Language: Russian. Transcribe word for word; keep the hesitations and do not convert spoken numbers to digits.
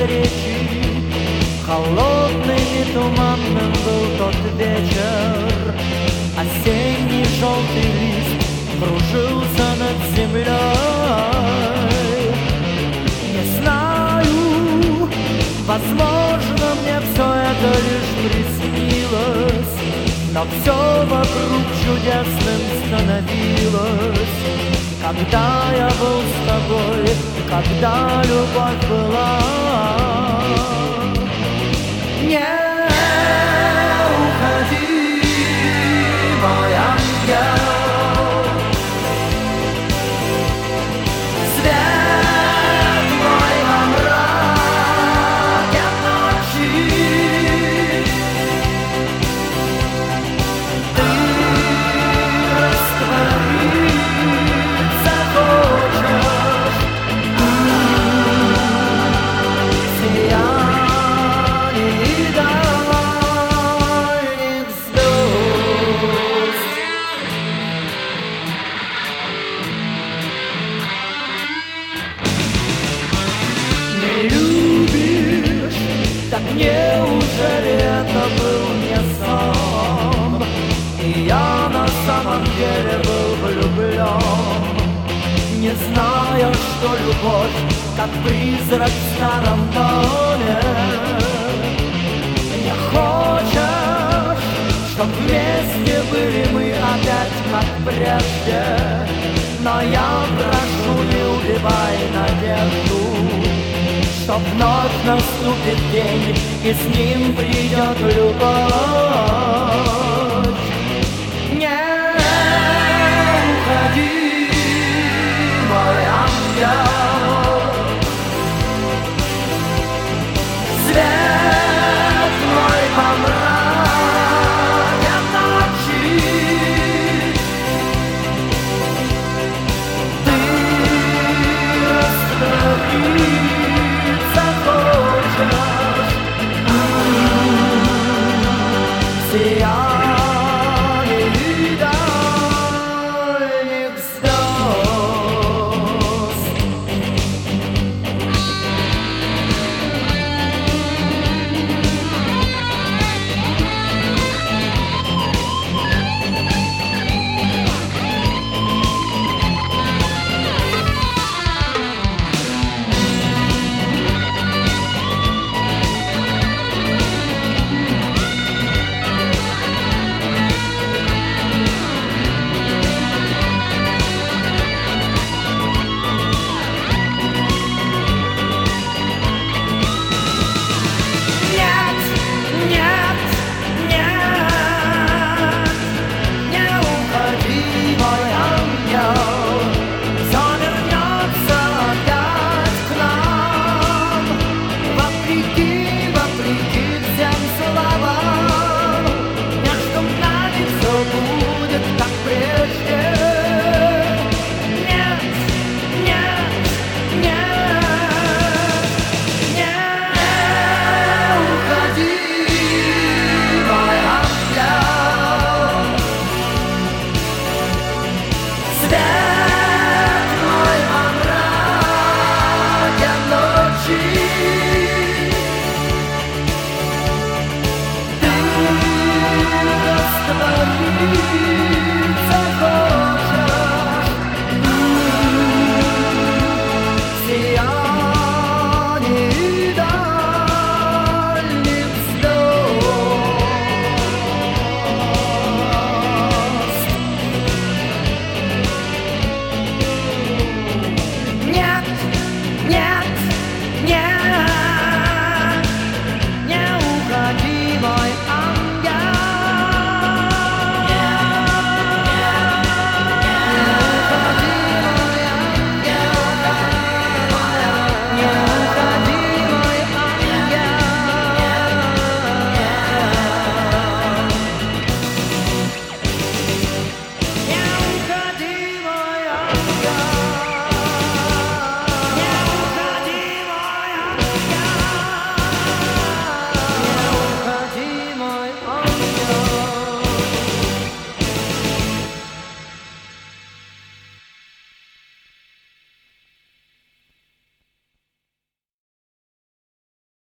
встречи. Холодным и туманным был тот вечер. Осенний желтый лист кружился над землей. Не знаю, возможно, мне все это лишь приснилось, но все вокруг чудесным становилось, когда я был с тобой, когда любовь была. Не уходи, мой ангел, свет мой во мраке ночи. Ты раствориться хочешь в сиянии дальних звезд. Не любишь, так неужели это был не сон? И я на самом деле был влюблен, не зная, что любовь, как призрак в старом доме. Не хочешь, чтоб вместе были мы опять, как прежде, но я прошу, не убивай надежду, что вновь наступит день, и с ним придет любовь.